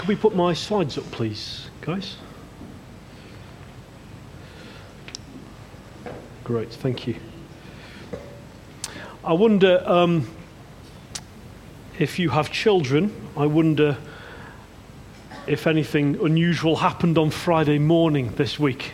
Could we put my slides up, please, guys? Great, thank you. I wonder if you have children, I wonder if anything unusual happened on Friday morning this week.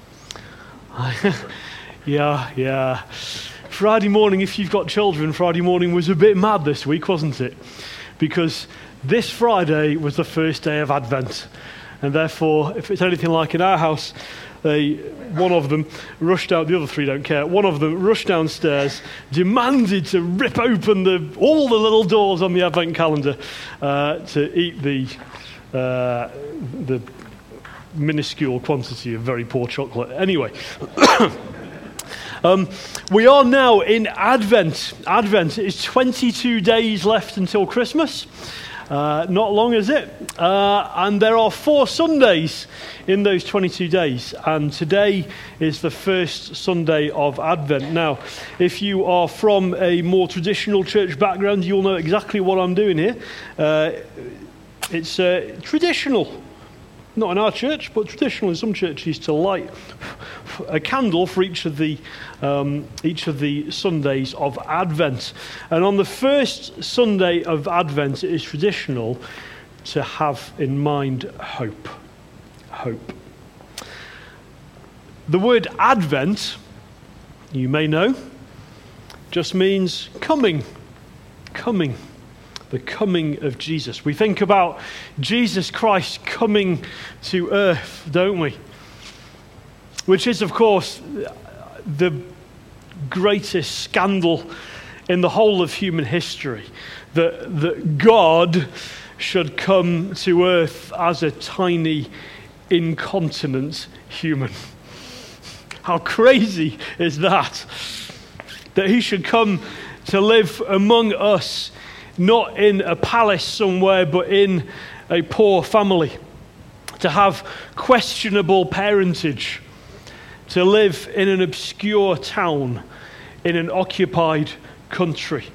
Yeah. Friday morning, if you've got children, Friday morning was a bit mad this week, wasn't it? Because this Friday was the first day of Advent. And therefore, if it's anything like in our house, one of them rushed out, the other three don't care, one of them rushed downstairs, demanded to rip open all the little doors on the Advent calendar to eat the minuscule quantity of very poor chocolate. Anyway, we are now in Advent. Advent is 22 days left until Christmas. Not long, is it? And there are 4 Sundays in those 22 days. And today is the first Sunday of Advent. Now, if you are from a more traditional church background, you'll know exactly what I'm doing here. It's traditional. Not in our church, but traditional in some churches to light a candle for each of the Sundays of Advent. And on the first Sunday of Advent, it is traditional to have in mind hope. Hope. The word Advent, you may know, just means coming. Coming. The coming of Jesus. We think about Jesus Christ coming to earth, don't we? Which is, of course, the greatest scandal in the whole of human history. That God should come to earth as a tiny, incontinent human. How crazy is that? That he should come to live among us, not in a palace somewhere, but in a poor family. To have questionable parentage. To live in an obscure town, in an occupied country.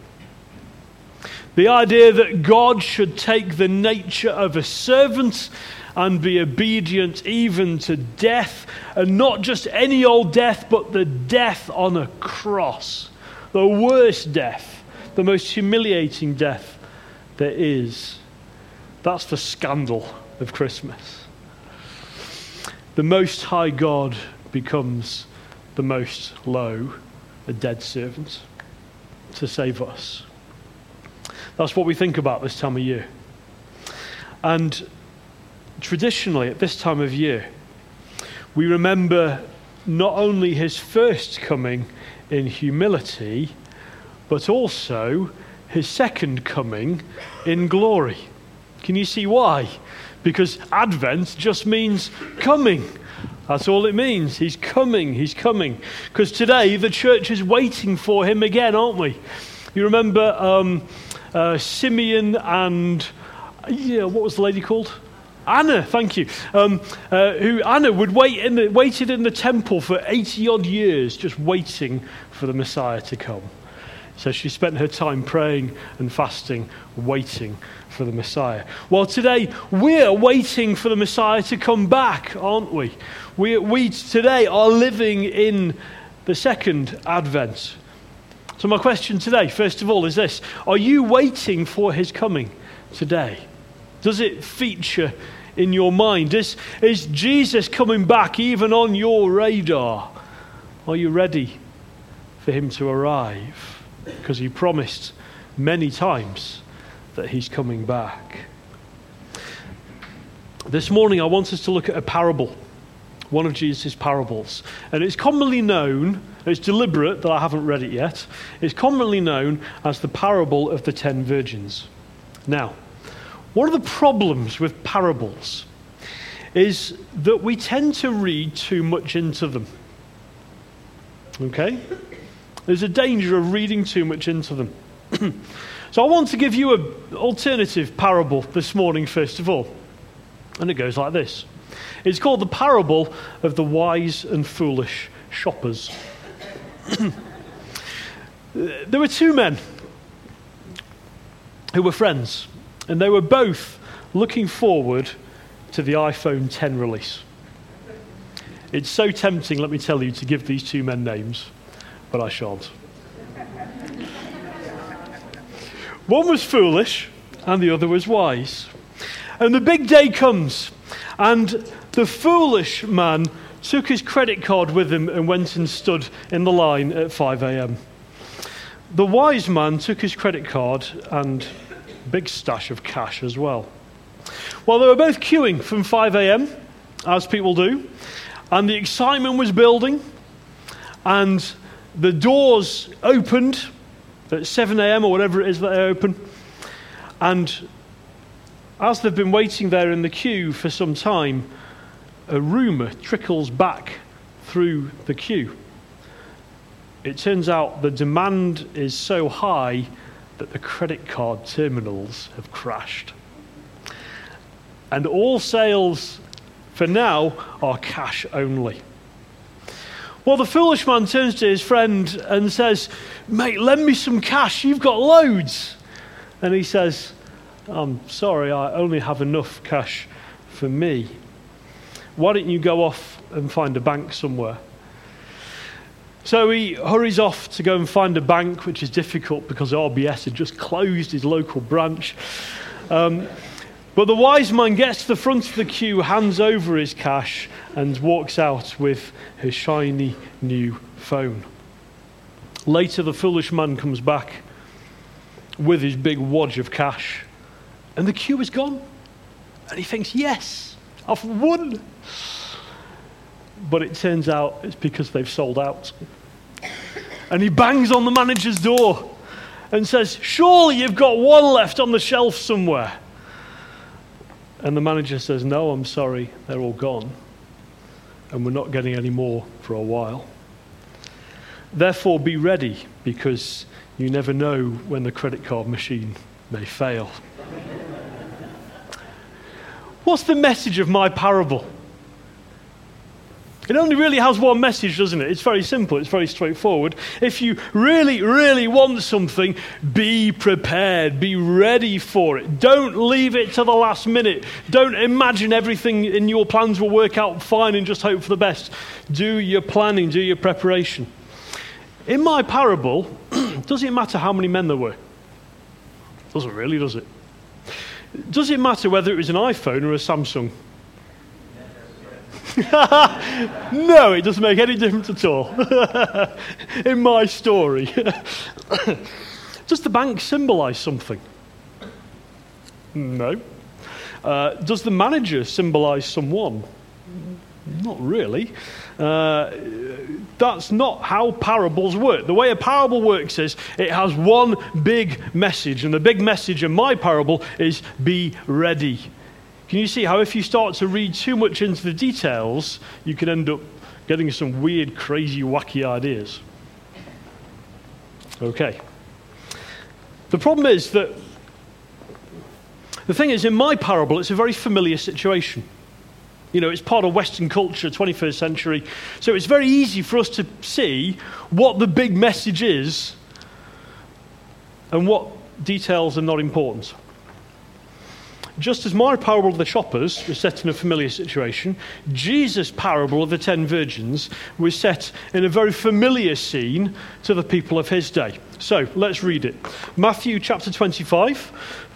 The idea that God should take the nature of a servant and be obedient even to death, and not just any old death, but the death on a cross. The worst death, the most humiliating death there is. That's the scandal of Christmas. The Most High God becomes the most low, a dead servant, to save us. That's what we think about this time of year. And traditionally, at this time of year, we remember not only his first coming in humility, but also his second coming in glory. Can you see why? Because Advent just means coming. That's all it means. He's coming. He's coming. Because today the church is waiting for him again, aren't we? You remember Simeon and what was the lady called? Anna. Thank you. Anna waited in the temple for 80 odd years, just waiting for the Messiah to come. So she spent her time praying and fasting, waiting for the Messiah. Well, today we're waiting for the Messiah to come back, aren't we? We today are living in the second Advent. So my question today, first of all, is this. Are you waiting for his coming today? Does it feature in your mind? Is Jesus coming back even on your radar? Are you ready for him to arrive? Because he promised many times that he's coming back. This morning I want us to look at a parable, one of Jesus' parables. And it's commonly known, it's deliberate that I haven't read it yet, it's commonly known as the parable of the 10 virgins. Now, one of the problems with parables is that we tend to read too much into them. Okay? There's a danger of reading too much into them. So I want to give you an alternative parable this morning, first of all. And it goes like this. It's called the parable of the wise and foolish shoppers. There were 2 men who were friends, and they were both looking forward to the iPhone 10 release. It's so tempting, let me tell you, to give these two men names, but I shan't. One was foolish and the other was wise. And the big day comes, and the foolish man took his credit card with him and went and stood in the line at 5 a.m. The wise man took his credit card and a big stash of cash as well. Well, they were both queuing from 5 a.m., as people do, and the excitement was building, and the doors opened at 7 a.m. or whatever it is that they open, and as they've been waiting there in the queue for some time, a rumour trickles back through the queue. It turns out the demand is so high that the credit card terminals have crashed. And all sales for now are cash only. Well, the foolish man turns to his friend and says, "Mate, lend me some cash, you've got loads." And he says, "I'm sorry, I only have enough cash for me. Why don't you go off and find a bank somewhere?" So he hurries off to go and find a bank, which is difficult because RBS had just closed his local branch. But the wise man gets to the front of the queue, hands over his cash, and walks out with his shiny new phone. Later, the foolish man comes back with his big wad of cash, and the queue is gone. And he thinks, "Yes, I've won." But it turns out it's because they've sold out. And he bangs on the manager's door and says, "Surely you've got one left on the shelf somewhere." And the manager says, "No, I'm sorry, they're all gone. And we're not getting any more for a while. Therefore, be ready, because you never know when the credit card machine may fail." What's the message of my parable? It only really has one message, doesn't it? It's very simple. It's very straightforward. If you really, really want something, be prepared. Be ready for it. Don't leave it to the last minute. Don't imagine everything in your plans will work out fine and just hope for the best. Do your planning. Do your preparation. In my parable, does it matter how many men there were? Doesn't really, does it? Does it matter whether it was an iPhone or a Samsung? No, it doesn't make any difference at all. In my story. Does the bank symbolise something? No. Does the manager symbolise someone? Not really. That's not how parables work. The way a parable works is it has one big message, and the big message in my parable is be ready. Can you see how if you start to read too much into the details, you can end up getting some weird, crazy, wacky ideas? Okay. The problem is that the thing is, in my parable, it's a very familiar situation. You know, it's part of Western culture, 21st century. So it's very easy for us to see what the big message is and what details are not important. Just as my parable of the shoppers was set in a familiar situation, Jesus' parable of the 10 virgins was set in a very familiar scene to the people of his day. So, let's read it. Matthew chapter 25.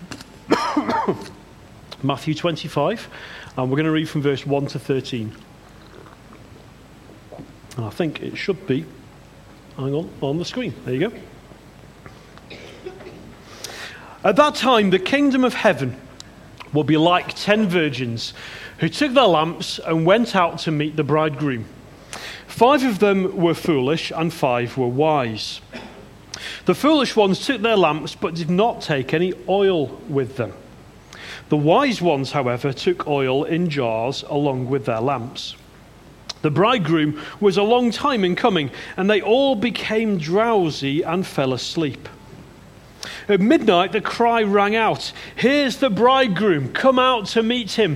Matthew 25. And we're going to read from verse 1 to 13. And I think it should be, on the screen. There you go. At that time, the kingdom of heaven will be like 10 virgins who took their lamps and went out to meet the bridegroom. 5 of them were foolish and 5 were wise. The foolish ones took their lamps but did not take any oil with them. The wise ones, however, took oil in jars along with their lamps. The bridegroom was a long time in coming, and they all became drowsy and fell asleep. At midnight, the cry rang out, "Here's the bridegroom, come out to meet him."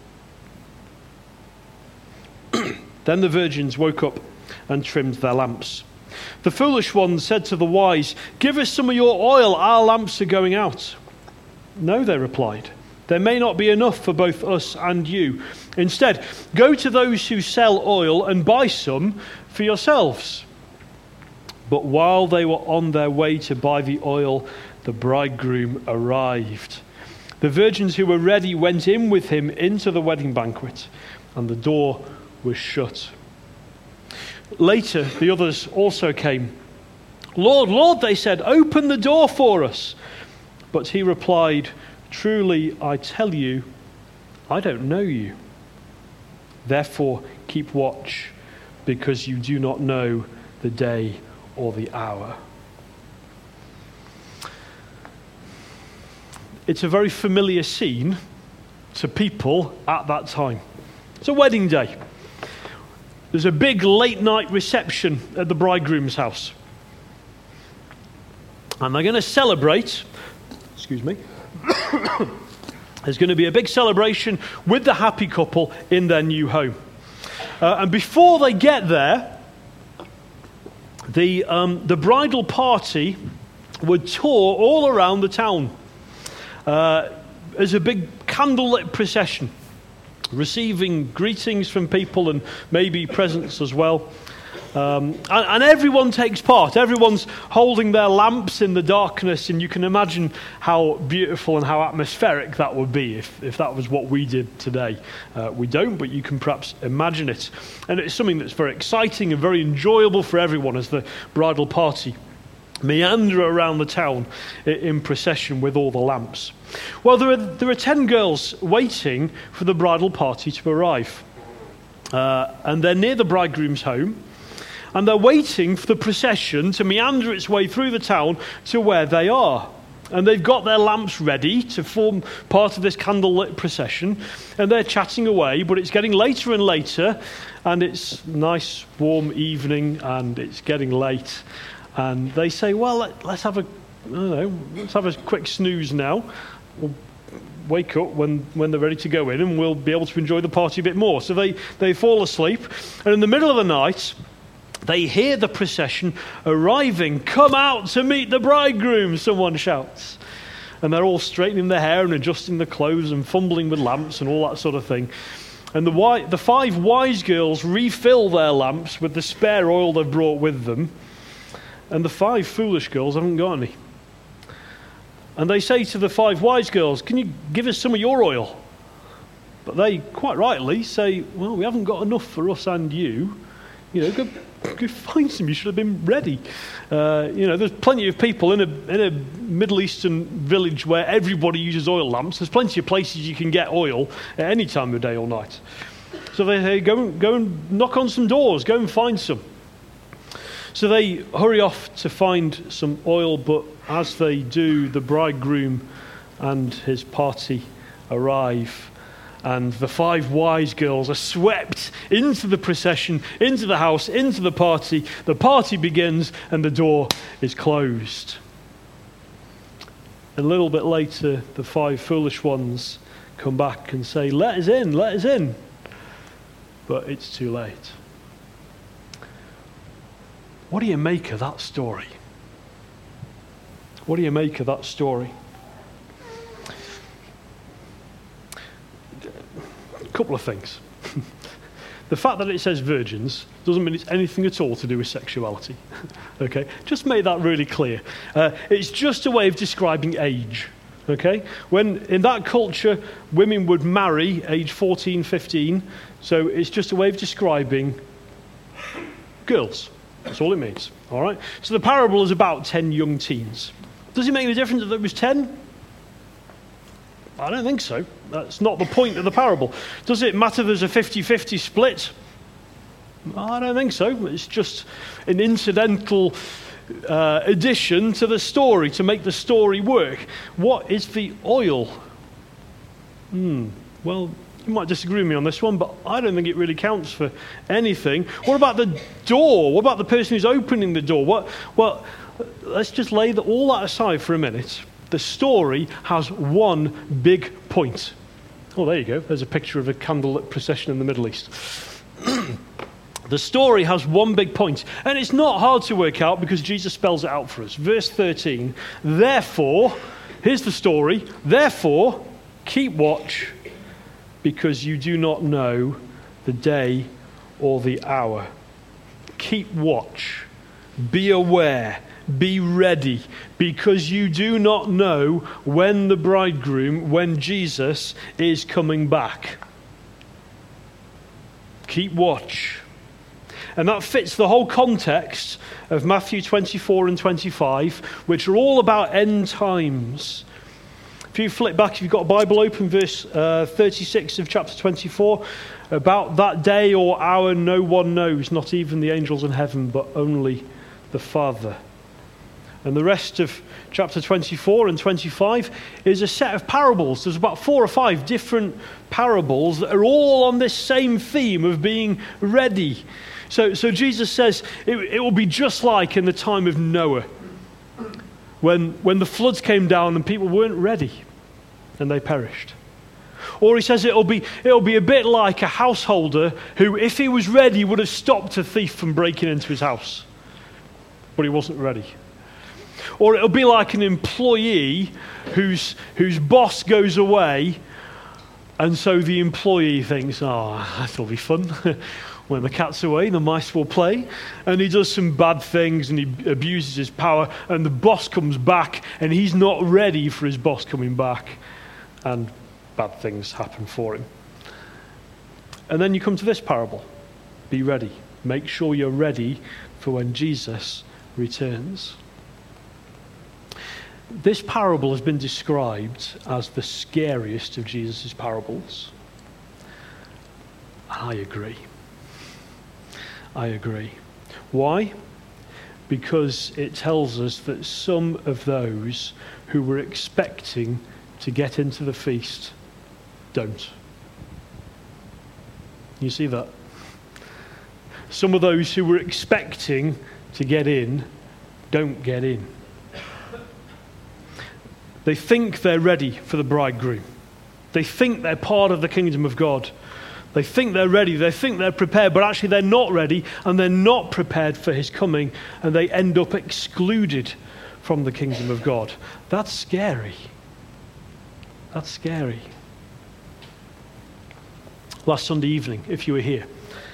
Then the virgins woke up and trimmed their lamps. The foolish ones said to the wise, "Give us some of your oil, our lamps are going out." "No," they replied, There may not be enough for both us and you. Instead, go to those who sell oil and buy some for yourselves." But while they were on their way to buy the oil, the bridegroom arrived. The virgins who were ready went in with him into the wedding banquet, and the door was shut. Later, the others also came. "Lord, Lord," they said, "open the door for us." But he replied, "Truly, I tell you, I don't know you. Therefore, keep watch, because you do not know the day or the hour." It's a very familiar scene to people at that time. It's a wedding day. There's a big late night reception at the bridegroom's house. And they're going to celebrate, there's going to be a big celebration with the happy couple in their new home. And before they get there, the bridal party would tour all around the town as a big candlelit procession, receiving greetings from people and maybe presents as well. And everyone takes part. Everyone's holding their lamps in the darkness, and you can imagine how beautiful and how atmospheric that would be if that was what we did today. We don't, but you can perhaps imagine it. And it's something that's very exciting and very enjoyable for everyone as the bridal party meander around the town in procession with all the lamps. Well, there are 10 girls waiting for the bridal party to arrive. And they're near the bridegroom's home. And they're waiting for the procession to meander its way through the town to where they are. And they've got their lamps ready to form part of this candlelit procession. And they're chatting away, but it's getting later and later. And it's nice, warm evening, and it's getting late. And they say, "Well, let's have a quick snooze now. We'll wake up when they're ready to go in, and we'll be able to enjoy the party a bit more." So they fall asleep. And in the middle of the night, they hear the procession arriving. "Come out to meet the bridegroom," someone shouts. And they're all straightening their hair and adjusting their clothes and fumbling with lamps and all that sort of thing. And the 5 wise girls refill their lamps with the spare oil they've brought with them. And the 5 foolish girls haven't got any. And they say to the 5 wise girls, "Can you give us some of your oil?" But they, quite rightly, say, "Well, we haven't got enough for us and you. Go find some. You should have been ready." There's plenty of people in a Middle Eastern village where everybody uses oil lamps. There's plenty of places you can get oil at any time of day or night. So they say, go and knock on some doors. Go and find some. So they hurry off to find some oil, but as they do, the bridegroom and his party arrive. And the 5 wise girls are swept into the procession, into the house, into the party. The party begins and the door is closed. And a little bit later, the 5 foolish ones come back and say, let us in, let us in. But it's too late. What do you make of that story? What do you make of that story? A couple of things. The fact that it says virgins doesn't mean it's anything at all to do with sexuality. Okay? Just make that really clear. It's just a way of describing age. Okay? When in that culture, women would marry age 14, 15. So it's just a way of describing girls. That's all it means. All right? So the parable is about 10 young teens. Does it make any difference if there was 10? I don't think so. That's not the point of the parable. Does it matter there's a 50-50 split? I don't think so. It's just an incidental addition to the story to make the story work. What is the oil? Well, you might disagree with me on this one, but I don't think it really counts for anything. What about the door? What about the person who's opening the door? Well, let's just lay all that aside for a minute. The story has one big point. Oh, there you go. There's a picture of a candlelit procession in the Middle East. The story has one big point, and it's not hard to work out because Jesus spells it out for us. Verse 13, therefore, here's the story, therefore, Keep watch, because you do not know the day or the hour. Keep watch. Be aware. Be ready, because you do not know when the bridegroom, when Jesus is coming back. Keep watch. And that fits the whole context of Matthew 24 and 25, which are all about end times. If you flip back, if you've got a Bible open, verse 36 of chapter 24, about that day or hour no one knows, not even the angels in heaven, but only the Father. And the rest of chapter 24 and 25 is a set of parables. There's about 4 or 5 different parables that are all on this same theme of being ready. So Jesus says it will be just like in the time of Noah, when the floods came down and people weren't ready and they perished. Or he says it'll be a bit like a householder who, if he was ready, would have stopped a thief from breaking into his house, but he wasn't ready. Or it'll be like an employee whose boss goes away, and so the employee thinks, that'll be fun. When the cat's away, the mice will play. And he does some bad things and he abuses his power, and the boss comes back and he's not ready for his boss coming back, and bad things happen for him. And then you come to this parable. Be ready. Make sure you're ready for when Jesus returns. This parable has been described as the scariest of Jesus' parables. I agree. Why? Because it tells us that some of those who were expecting to get into the feast don't. You see that? Some of those who were expecting to get in don't get in. They think they're ready for the bridegroom. They think they're part of the kingdom of God. They think they're ready, they think they're prepared, but actually they're not ready and they're not prepared for his coming, and they end up excluded from the kingdom of God. That's scary. That's scary. Last Sunday evening, if you were here,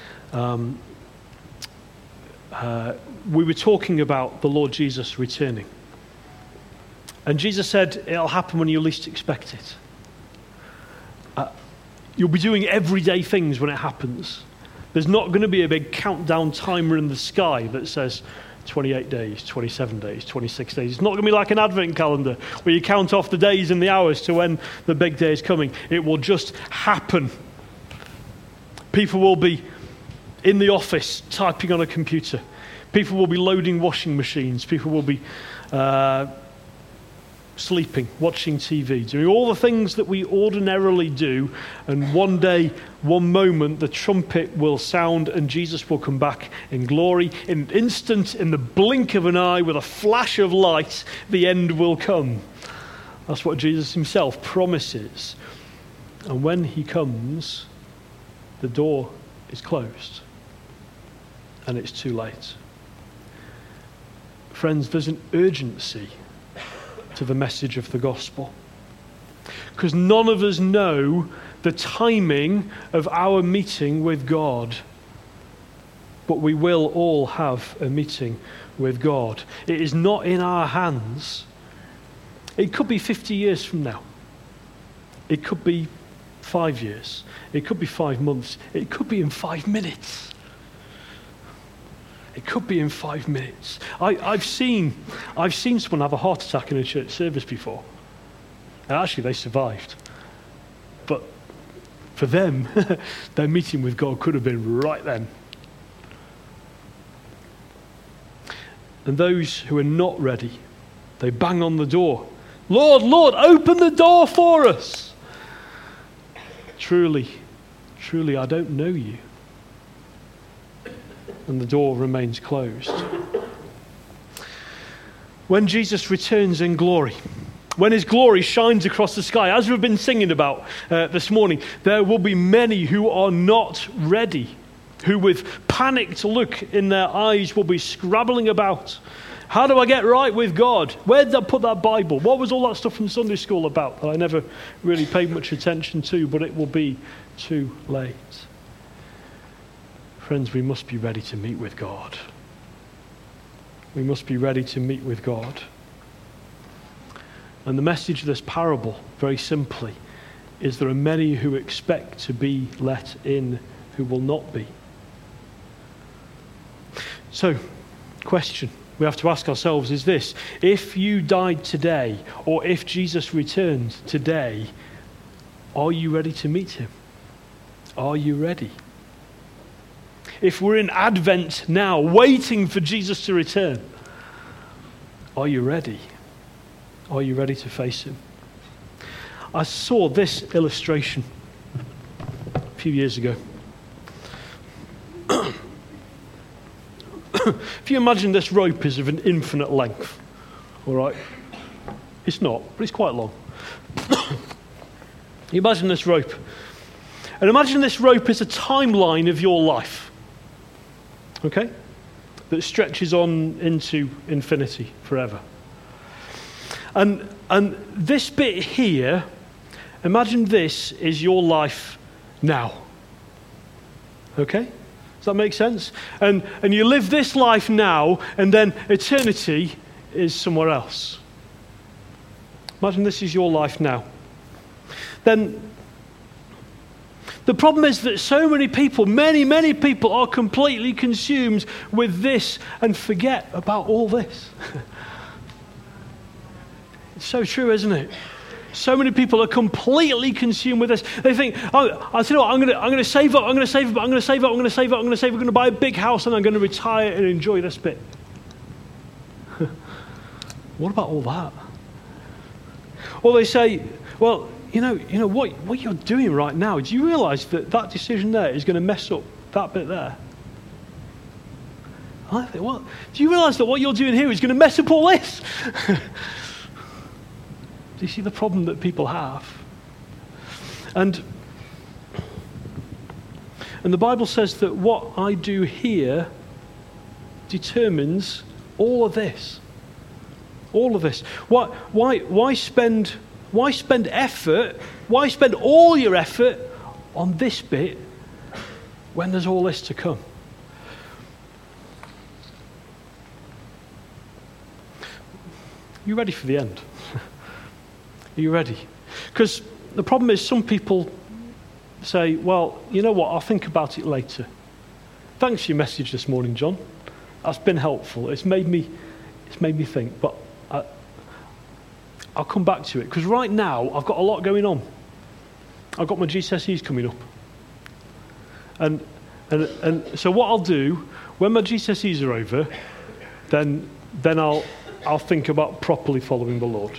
we were talking about the Lord Jesus returning. And Jesus said it'll happen when you least expect it. You'll be doing everyday things when it happens. There's not going to be a big countdown timer in the sky that says 28 days, 27 days, 26 days. It's not going to be like an advent calendar where you count off the days and the hours to when the big day is coming. It will just happen. People will be in the office typing on a computer. People will be loading washing machines. People will be sleeping, watching TV, doing all the things that we ordinarily do, and one day, one moment, the trumpet will sound and Jesus will come back in glory. In an instant, in the blink of an eye, with a flash of light, the end will come. That's what Jesus himself promises. And when he comes, the door is closed and it's too late. Friends, there's an urgency to the message of the gospel, because none of us know the timing of our meeting with God, but we will all have a meeting with God. It is not in our hands. It could be 50 years from now. It could be 5 years. It could be 5 months. It could be in 5 minutes. It could be in 5 minutes. I've seen someone have a heart attack in a church service before. And actually, they survived. But for them, their meeting with God could have been right then. And those who are not ready, they bang on the door. Lord, Lord, open the door for us. Truly, I don't know you. And the door remains closed. When Jesus returns in glory, when his glory shines across the sky, as we've been singing about this morning, there will be many who are not ready, who with panicked look in their eyes will be scrabbling about How do I get right with God? Where did I put that Bible? What was all that stuff from Sunday school about that I never really paid much attention to, but it will be too late. Friends, we must be ready to meet with God. We must be ready to meet with God. And the message of this parable, very simply, is there are many who expect to be let in who will not be. So, question we have to ask ourselves is this: if you died today, or if Jesus returned today, are you ready to meet him? Are you ready? If we're in Advent now, waiting for Jesus to return, are you ready? Are you ready to face him? I saw this illustration a few years ago. If you imagine this rope is of an infinite length, all right? It's not, but it's quite long. You imagine this rope. And imagine this rope is a timeline of your life, okay? That stretches on into infinity forever. And this bit here, imagine this is your life now. Okay? Does that make sense? And you live this life now, and then eternity is somewhere else. Imagine this is your life now. Then the problem is that so many people, many people are completely consumed with this and forget about all this. It's so true, isn't it? So many people are completely consumed with this. They think, oh, I tell you what, I'm going to save up, I'm going to buy a big house and I'm going to retire and enjoy this bit. What about all that? Or they say, well, you know what you're doing right now, do you realize that decision there is going to mess up that bit there? I think, what? Do you realize that what you're doing here is going to mess up all this? Do you see the problem that people have? And the Bible says that what I do here determines all of this. All of this. Why spend effort? Why spend all your effort on this bit when there's all this to come? You ready for the end? Are you ready? Because the problem is some people say, well, you know what, I'll think about it later. Thanks for your message this morning, John. That's been helpful. It's made me think, but I'll come back to it. Because right now, I've got a lot going on. I've got my GCSEs coming up. And so what I'll do, when my GCSEs are over, then I'll think about properly following the Lord.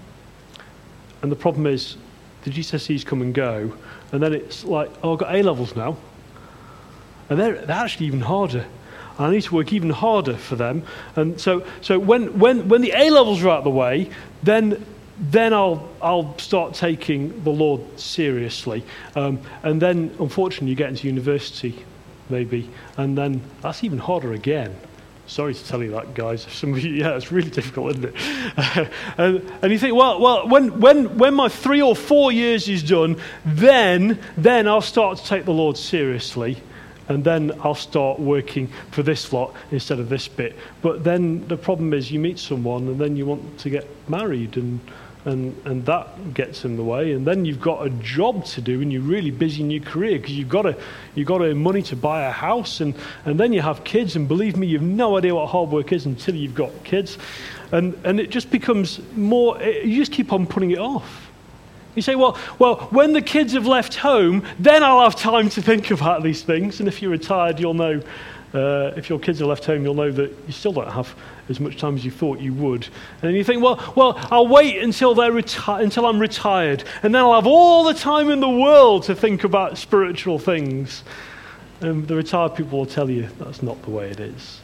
And the problem is, the GCSEs come and go, and then it's like, oh, I've got A-levels now. And they're actually even harder. I need to work even harder for them. And so when the A-levels are out of the way, then I'll start taking the Lord seriously. And then, unfortunately, you get into university, maybe, and then that's even harder again. Sorry to tell you that, guys. Some of you, yeah, it's really difficult, isn't it? and you think, well, when my 3 or 4 years is done, then I'll start to take the Lord seriously, and then I'll start working for this lot instead of this bit. But then the problem is, you meet someone, and then you want to get married, and that gets in the way, and then you've got a job to do, and you're really busy in your career because you've got to earn money to buy a house, and then you have kids, and believe me, you've no idea what hard work is until you've got kids, and it just becomes more. You just keep on putting it off. You say, well, when the kids have left home, then I'll have time to think about these things. And if you're retired, you'll know. If your kids are left home, you'll know that you still don't have as much time as you thought you would. And then you think, well, I'll wait until until I'm retired, and then I'll have all the time in the world to think about spiritual things. And the retired people will tell you that's not the way it is.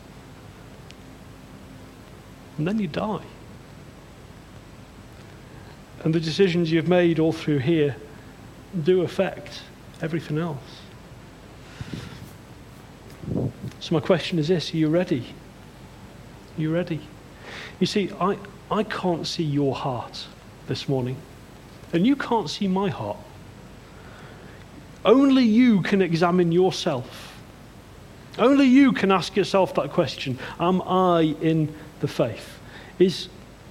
And then you die. And the decisions you've made all through here do affect everything else. So my question is this: are you ready? Are you ready? You see, I can't see your heart this morning, and you can't see my heart. Only you can examine yourself. Only you can ask yourself that question. Am I in the faith? Is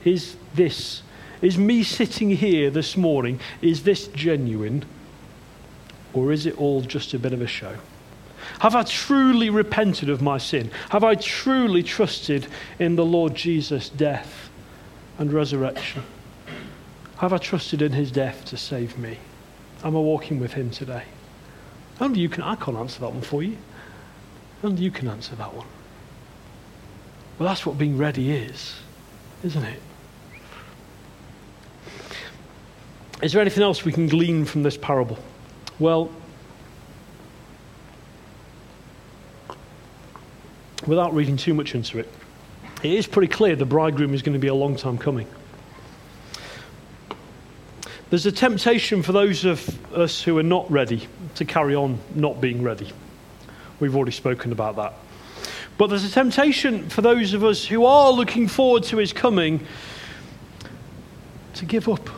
me sitting here this morning, is this genuine? Or is it all just a bit of a show? Have I truly repented of my sin? Have I truly trusted in the Lord Jesus' death and resurrection? Have I trusted in his death to save me? Am I walking with him today? Only you can. I can't answer that one for you. Only you can answer that one. Well, that's what being ready is, isn't it? Is there anything else we can glean from this parable? Well, without reading too much into it, it is pretty clear the bridegroom is going to be a long time coming. There's a temptation for those of us who are not ready to carry on not being ready. We've already spoken about that. But there's a temptation for those of us who are looking forward to his coming to give up,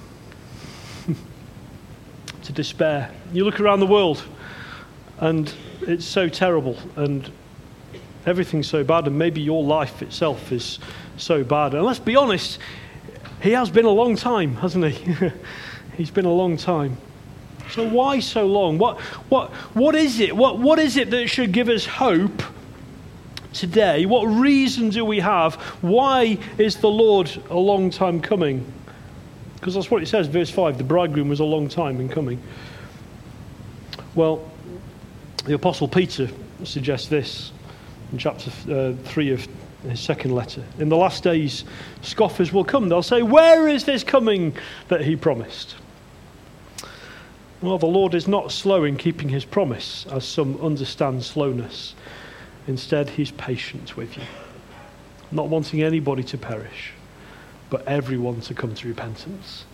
to despair. You look around the world and it's so terrible and everything's so bad, and maybe your life itself is so bad. And let's be honest, he has been a long time, hasn't he? He's been a long time. So why so long? What is it? What is it that should give us hope today? What reason do we have? Why is the Lord a long time coming? Because that's what it says, verse 5, the bridegroom was a long time in coming. Well, the Apostle Peter suggests this in chapter 3 of his second letter. In the last days, scoffers will come. They'll say, where is this coming that he promised? Well, the Lord is not slow in keeping his promise, as some understand slowness. Instead, he's patient with you, not wanting anybody to perish, but everyone to come to repentance.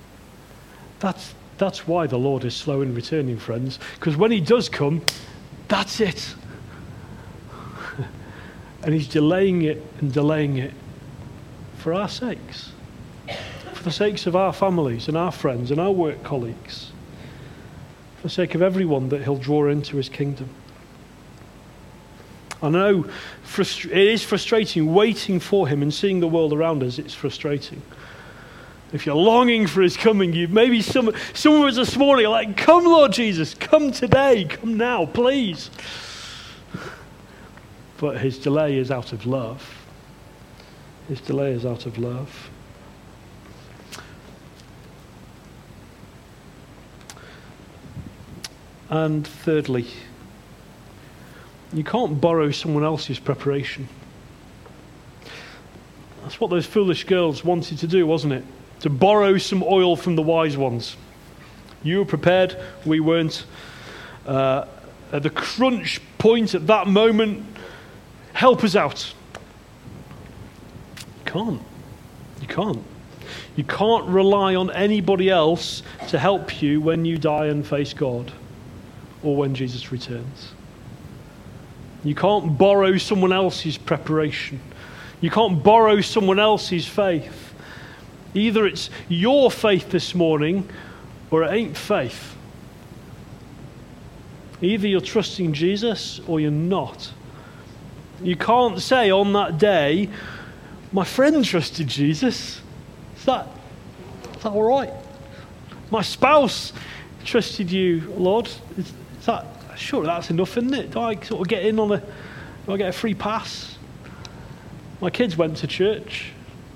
That's why the Lord is slow in returning, friends, because when he does come, that's it. And he's delaying it for our sakes, for the sakes of our families and our friends and our work colleagues, for the sake of everyone that he'll draw into his kingdom. I know it is frustrating waiting for him and seeing the world around us. It's frustrating. If you're longing for his coming, maybe some of us this morning are like, come Lord Jesus, come today, come now, please. But his delay is out of love. His delay is out of love. And thirdly, you can't borrow someone else's preparation. That's what those foolish girls wanted to do, wasn't it? To borrow some oil from the wise ones. You were prepared, we weren't. At the crunch point at that moment, help us out. You can't. You can't. You can't rely on anybody else to help you when you die and face God, or when Jesus returns. You can't borrow someone else's preparation. You can't borrow someone else's faith. Either it's your faith this morning, or it ain't faith. Either you're trusting Jesus, or you're not. You can't say on that day, my friend trusted Jesus. Is that all right? My spouse trusted you, Lord. Is that, sure, that's enough, isn't it? Do I sort of get in do I get a free pass? My kids went to church.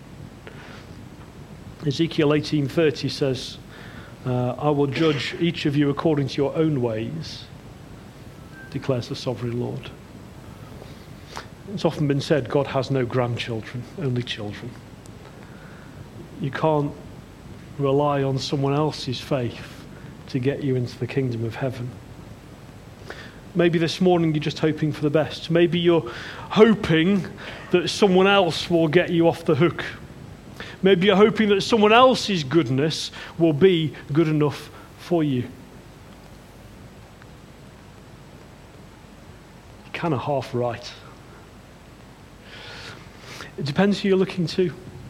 Ezekiel 18:30 says, I will judge each of you according to your own ways, declares the sovereign Lord. It's often been said God has no grandchildren, only children. You can't rely on someone else's faith to get you into the kingdom of heaven. Maybe this morning you're just hoping for the best. Maybe you're hoping that someone else will get you off the hook. Maybe you're hoping that someone else's goodness will be good enough for you. You're kind of half right. It depends who you're looking to.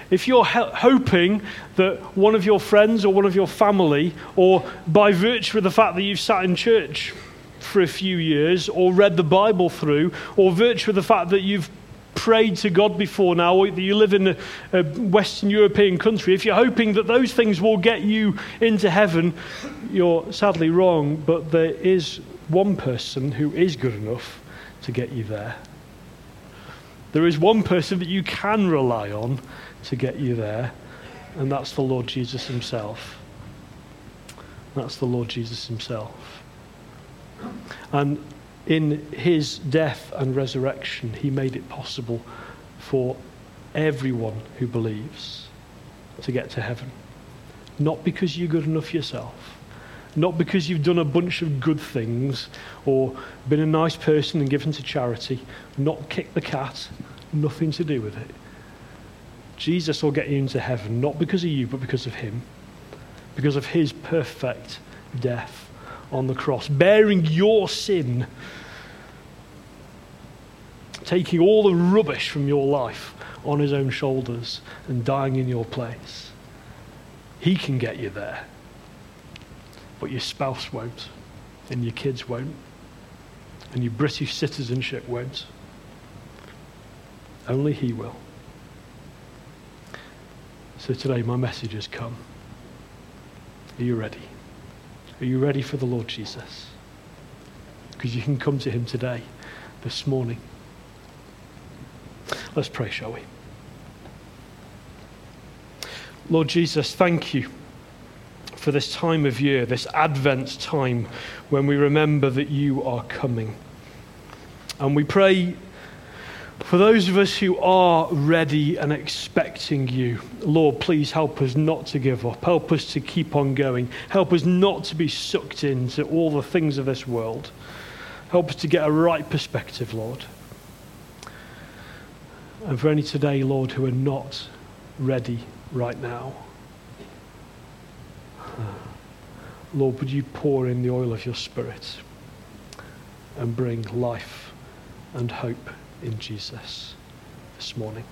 if you're hoping that one of your friends or one of your family, or by virtue of the fact that you've sat in church for a few years, or read the Bible through, or virtue of the fact that you've prayed to God before now, or that you live in a Western European country, if you're hoping that those things will get you into heaven, you're sadly wrong. But there is one person who is good enough to get you there. There is one person that you can rely on to get you there, and that's the Lord Jesus himself. That's the Lord Jesus himself. And in his death and resurrection, he made it possible for everyone who believes to get to heaven. Not because you're good enough yourself, not because you've done a bunch of good things or been a nice person and given to charity, not kicked the cat, nothing to do with it. Jesus will get you into heaven, not because of you, but because of him, because of his perfect death on the cross, bearing your sin, taking all the rubbish from your life on his own shoulders and dying in your place. He can get you there, but your spouse won't, and your kids won't, and your British citizenship won't. Only he will. So today my message has come. Are you ready? Are you ready for the Lord Jesus? Because you can come to him today, this morning. Let's pray, shall we? Lord Jesus, thank you for this time of year, this Advent time when we remember that you are coming. And we pray for those of us who are ready and expecting you, Lord, please help us not to give up. Help us to keep on going. Help us not to be sucked into all the things of this world. Help us to get a right perspective, Lord. And for any today, Lord, who are not ready right now, Lord, would you pour in the oil of your Spirit and bring life and hope in Jesus this morning.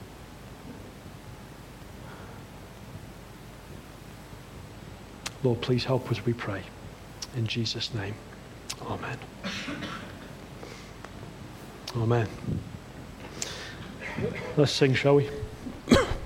Lord, please help us, we pray. In Jesus' name, amen. Amen. Let's sing, shall we?